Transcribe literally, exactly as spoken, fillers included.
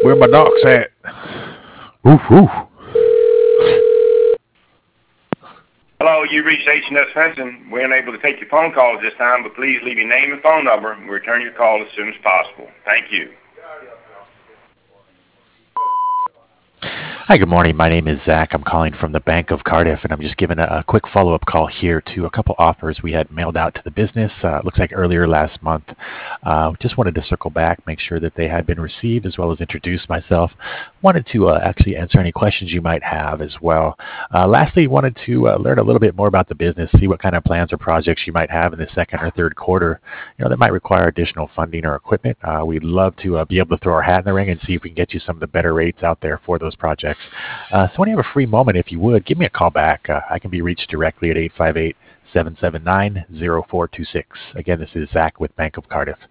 Where my docs at? Oof, oof. Hello, you reached H and S Fencing. We're unable to take your phone calls this time, but please leave your name and phone number, and we'll return your call as soon as possible. Thank you. Hi, good morning. My name is Zach. I'm calling from the Bank of Cardiff, and I'm just giving a, a quick follow-up call here to a couple offers we had mailed out to the business. Uh, looks like earlier last month. Uh, just wanted to circle back, make sure that they had been received, as well as introduce myself. Wanted to uh, actually answer any questions you might have as well. Uh, lastly, wanted to uh, learn a little bit more about the business, see what kind of plans or projects you might have in the second or third quarter, you know, that might require additional funding or equipment. Uh, we'd love to uh, be able to throw our hat in the ring and see if we can get you some of the better rates out there for those projects. Uh, so when you have a free moment, if you would, give me a call back. Uh, I can be reached directly at eight five eight, seven seven nine, zero four two six. Again, this is Zach with Bank of Cardiff.